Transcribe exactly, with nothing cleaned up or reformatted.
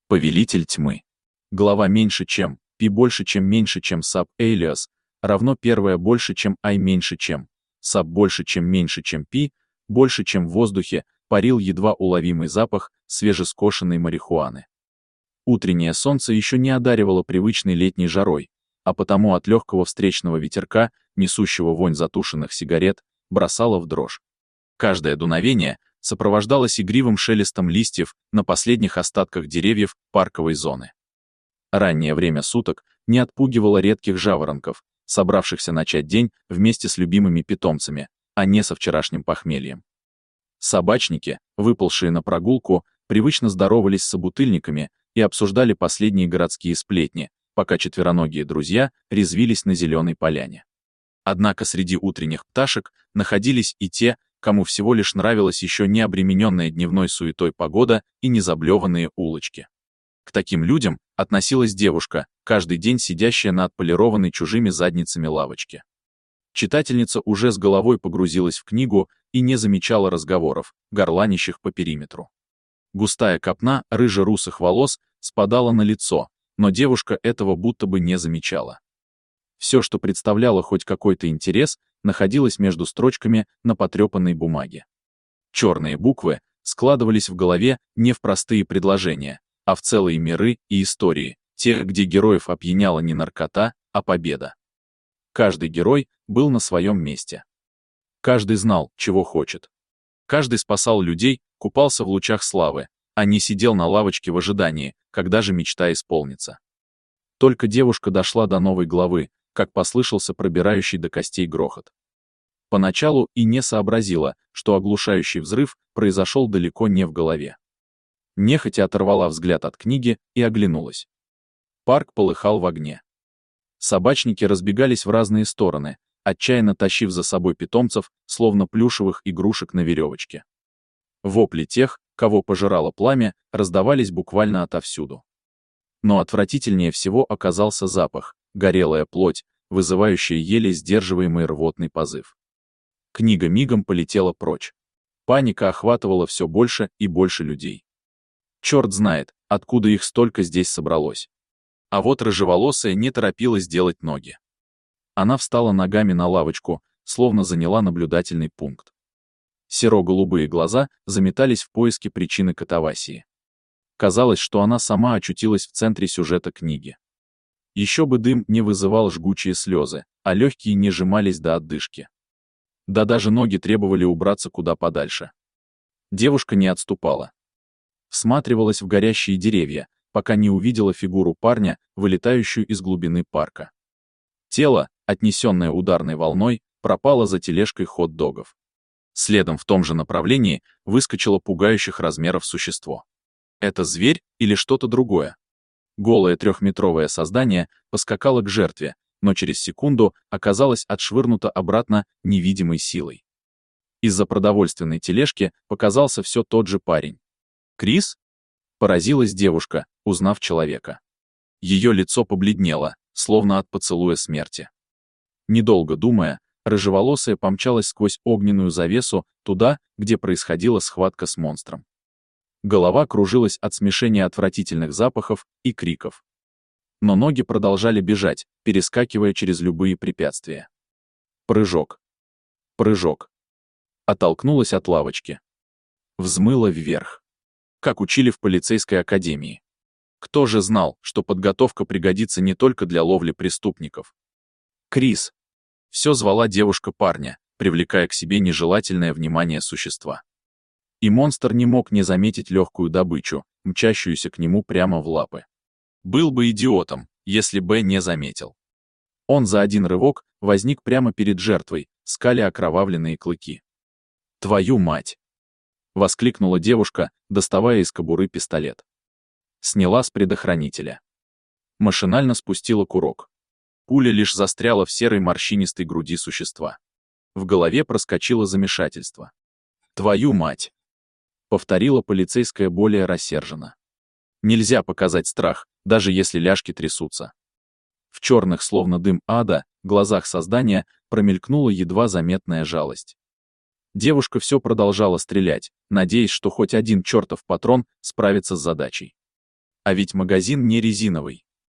Повелитель тьмы. Глава меньше чем, π больше чем меньше чем sub alias, равно первое больше чем i меньше чем, sub больше чем меньше чем π, больше чем в воздухе, парил едва уловимый запах свежескошенной марихуаны. Утреннее солнце еще не одаривало привычной летней жарой, а потому от легкого встречного ветерка, несущего вонь затушенных сигарет, бросало в дрожь. Каждое дуновение сопровождалось игривым шелестом листьев на последних остатках деревьев парковой зоны. Раннее время суток не отпугивало редких жаворонков, собравшихся начать день вместе с любимыми питомцами, а не со вчерашним похмельем. Собачники, выползшие на прогулку, привычно здоровались с собутыльниками и обсуждали последние городские сплетни, пока четвероногие друзья резвились на зеленой поляне. Однако среди утренних пташек находились и те, кому всего лишь нравилась еще не обремененная дневной суетой погода и незаблеванные улочки. К таким людям относилась девушка, каждый день сидящая на отполированной чужими задницами лавочке. Читательница уже с головой погрузилась в книгу и не замечала разговоров, горланищих по периметру. Густая копна рыже-русых волос спадала на лицо, но девушка этого будто бы не замечала. Все, что представляло хоть какой-то интерес, находилось между строчками на потрепанной бумаге. Черные буквы складывались в голове не в простые предложения, а в целые миры и истории, тех, где героев опьяняла не наркота, а победа. Каждый герой был на своем месте. Каждый знал, чего хочет. Каждый спасал людей, купался в лучах славы, а не сидел на лавочке в ожидании, когда же мечта исполнится. Только девушка дошла до новой главы, как послышался пробирающий до костей грохот. Поначалу и не сообразила, что оглушающий взрыв произошел далеко не в голове. Нехотя оторвала взгляд от книги и оглянулась. Парк полыхал в огне. Собачники разбегались в разные стороны, отчаянно тащив за собой питомцев, словно плюшевых игрушек на веревочке. Вопли тех, кого пожирало пламя, раздавались буквально отовсюду. Но отвратительнее всего оказался запах, горелая плоть, вызывающая еле сдерживаемый рвотный позыв. Книга мигом полетела прочь. Паника охватывала все больше и больше людей. Черт знает, откуда их столько здесь собралось. А вот рыжеволосая не торопилась делать ноги. Она встала ногами на лавочку, словно заняла наблюдательный пункт. Серо-голубые глаза заметались в поиске причины катавасии. Казалось, что она сама очутилась в центре сюжета книги. Еще бы дым не вызывал жгучие слезы, а легкие не сжимались до отдышки. Да даже ноги требовали убраться куда подальше. Девушка не отступала. Всматривалась в горящие деревья, пока не увидела фигуру парня, вылетающую из глубины парка. Тело, отнесенное ударной волной, пропало за тележкой хот-догов. Следом в том же направлении выскочило пугающих размеров существо. Это зверь или что-то другое? Голое трехметровое создание поскакало к жертве, но через секунду оказалось отшвырнуто обратно невидимой силой. Из-за продовольственной тележки показался все тот же парень. «Крис?» — поразилась девушка, узнав человека. Ее лицо побледнело, словно от поцелуя смерти. Недолго думая, рыжеволосая помчалась сквозь огненную завесу туда, где происходила схватка с монстром. Голова кружилась от смешения отвратительных запахов и криков. Но ноги продолжали бежать, перескакивая через любые препятствия. Прыжок. Прыжок. Оттолкнулась от лавочки. Взмыла вверх. Как учили в полицейской академии. Кто же знал, что подготовка пригодится не только для ловли преступников? «Крис!» — все звала девушка парня, привлекая к себе нежелательное внимание существа. И монстр не мог не заметить легкую добычу, мчащуюся к нему прямо в лапы. Был бы идиотом, если бы не заметил. Он за один рывок возник прямо перед жертвой, скаля окровавленные клыки. «Твою мать!» — воскликнула девушка, доставая из кобуры пистолет. Сняла с предохранителя. Машинально спустила курок. Пуля лишь застряла в серой морщинистой груди существа. В голове проскочило замешательство. «Твою мать!» — повторила полицейская более рассерженно. Нельзя показать страх, даже если ляжки трясутся. В черных, словно дым ада, глазах создания промелькнула едва заметная жалость. Девушка все продолжала стрелять, надеясь, что хоть один чертов патрон справится с задачей. А ведь магазин не резиновый.